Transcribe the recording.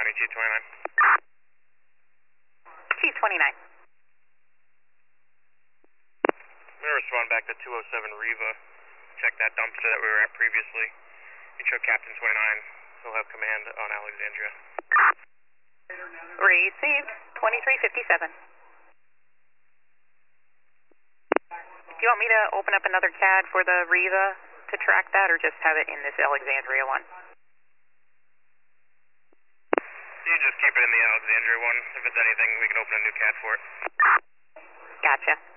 County, Chief 29. Chief 29. I'm going to respond back to 207 Riva. Check that dumpster that we were at previously. You show Captain 29. He'll have command on Alexandria. Received. 2357. Do you want me to open up another CAD for the Riva to track that, or just have it in this Alexandria one? You just keep it in the Alexandria one. If it's anything, we can open a new CAD for it. Gotcha.